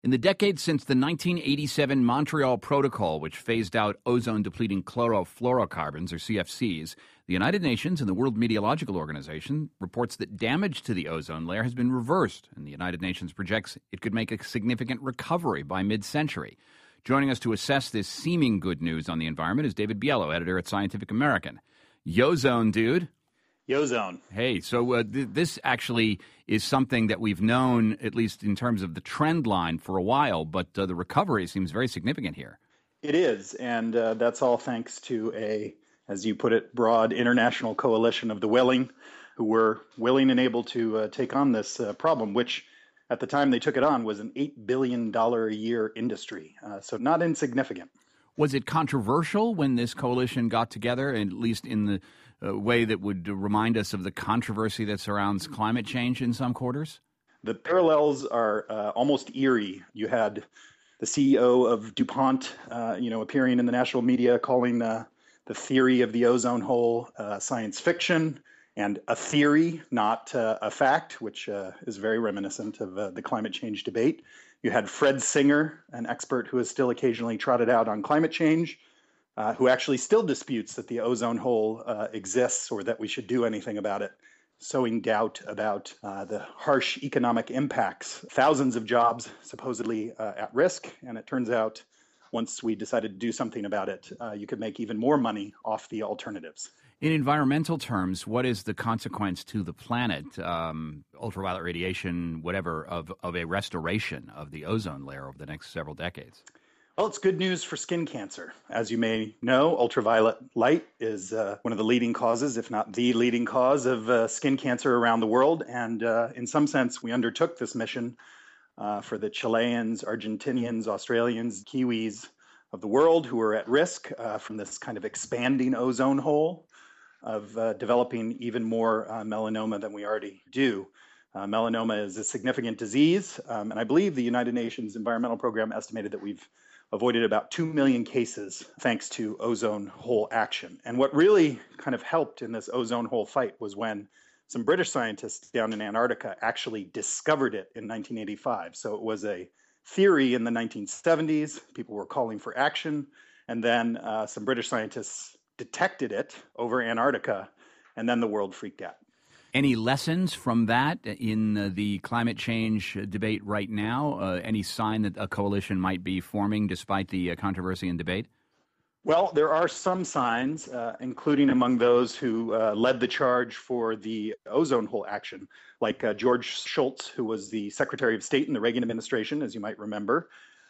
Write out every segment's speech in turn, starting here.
In the decades since the 1987 Montreal Protocol, which phased out ozone-depleting chlorofluorocarbons, or CFCs, the United Nations and the World Meteorological Organization reports that damage to the ozone layer has been reversed, and the United Nations projects it could make a significant recovery by mid-century. Joining us to assess this seeming good news on the environment is David Biello, editor at Scientific American. Yozone, dude. Yozone. Hey, so this actually is something that we've known, at least in terms of the trend line, for a while, but the recovery seems very significant here. It is, and that's all thanks to a, as you put it, broad international coalition of the willing, who were willing and able to take on this problem, which at the time they took it on was an $8 billion a year industry, so not insignificant. Was it controversial when this coalition got together, at least in the way that would remind us of the controversy that surrounds climate change in some quarters? The parallels are almost eerie. You had the CEO of DuPont, appearing in the national media calling the theory of the ozone hole science fiction and a theory, not a fact, which is very reminiscent of the climate change debate. You had Fred Singer, an expert who is still occasionally trotted out on climate change, who actually still disputes that the ozone hole exists or that we should do anything about it, sowing doubt about the harsh economic impacts. Thousands of jobs supposedly at risk, and it turns out once we decided to do something about it, you could make even more money off the alternatives. In environmental terms, what is the consequence to the planet, ultraviolet radiation, whatever, of a restoration of the ozone layer over the next several decades? Well, it's good news for skin cancer. As you may know, ultraviolet light is one of the leading causes, if not the leading cause, of skin cancer around the world. And in some sense, we undertook this mission for the Chileans, Argentinians, Australians, Kiwis of the world who are at risk from this kind of expanding ozone hole of developing even more melanoma than we already do. Melanoma is a significant disease, and I believe the United Nations Environmental Program estimated that we've avoided about 2 million cases thanks to ozone hole action. And what really kind of helped in this ozone hole fight was when some British scientists down in Antarctica actually discovered it in 1985. So it was a theory in the 1970s. People were calling for action. And then some British scientists detected it over Antarctica, and then the world freaked out. Any lessons from that in the climate change debate right now? Any sign that a coalition might be forming despite the controversy and debate? Well, there are some signs, including among those who led the charge for the ozone hole action, like George Shultz, who was the Secretary of State in the Reagan administration, as you might remember.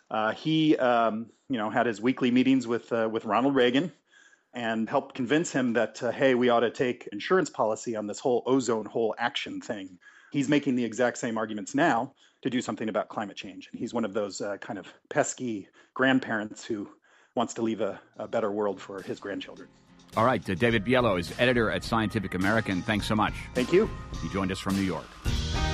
He had his weekly meetings with Ronald Reagan and helped convince him that, hey, we ought to take insurance policy on this whole ozone hole action thing. He's making the exact same arguments now to do something about climate change. And he's one of those kind of pesky grandparents who wants to leave a better world for his grandchildren. All right. David Biello is editor at Scientific American. Thanks so much. Thank you. He joined us from New York.